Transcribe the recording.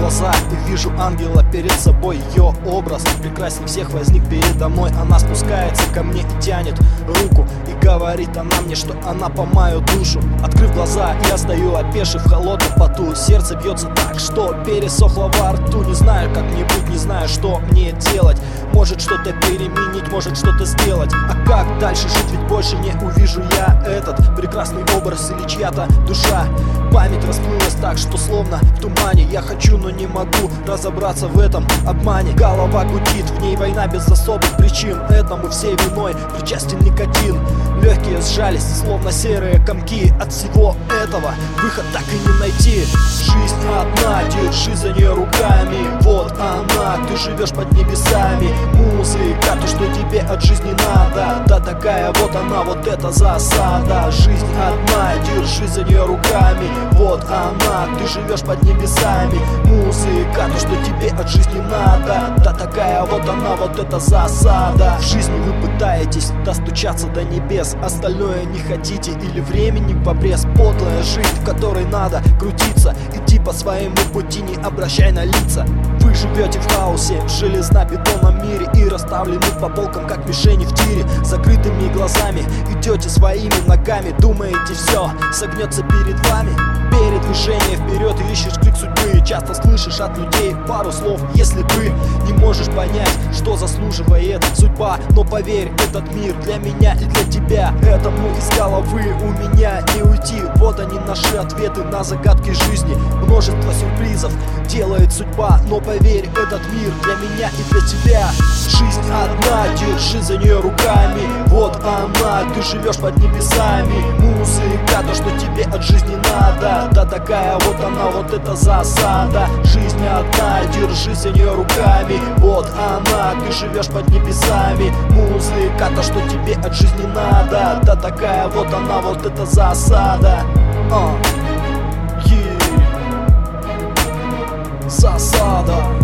глаза и вижу ангела перед собой. Ее образ прекрасней всех возник передо мной. Она спускается ко мне и тянет руку, и говорит она мне, что она по мою душу. Открыв глаза, я стою опешив в холодном поту. Сердце бьется так, что пересохло во рту. Не знаю, как мне быть, не знаю, что мне делать. Может что-то переменить, может что-то сделать. А как дальше жить, ведь больше не увижу я этот прекрасный образ или чья-то душа. Память расплылась так, что словно в тумане. Я хочу, но не могу разобраться в этом обмане. Голова гудит, в ней война без особых причин. Этому всей виной причастен никотин. Легкие сжались, словно серые комки. От всего этого выход так и не найти. Жизнь одна, держи за нее руками. Вот она, ты живешь под небесами. Музыка, то, что тебе от жизни надо. Да такая вот она, вот эта засада. Жизнь одна, держи за нее руками. Вот она, ты живешь под небесами. Музыка, то, что тебе от жизни надо. Да такая вот она, вот эта засада. В жизни вы пытаетесь достучаться до небес, остальное не хотите или времени в обрез. Подлая жизнь, в которой надо крутиться, идти по своему пути, не обращай на лица. Вы живете в хаосе, в железно-бетонном мире и расставлены по полкам, как мишени в тире. Закрытыми глазами идете своими ногами, думаете, все согнется перед вами. Передвижение вперед, ищешь крик судьбы. Часто слышишь от людей пару слов «если бы». Не можешь понять, что заслуживает судьба. Но поверь, этот мир для меня и для тебя. Этому из головы у меня не уйти. Вот они наши ответы на загадки жизни. Множество сюрпризов делает судьба. Но поверь, этот мир для меня и для тебя. Жизнь одна, держи за нее руками. Вот она, ты живешь под небесами. Музыка, то, что тебе от жизни надо. Да такая вот она, вот эта засада. Жизнь одна, держи за нее руками. Вот она, ты живешь под небесами. Музыка, то, что тебе от жизни надо. Да такая вот она, вот эта засада. Засада.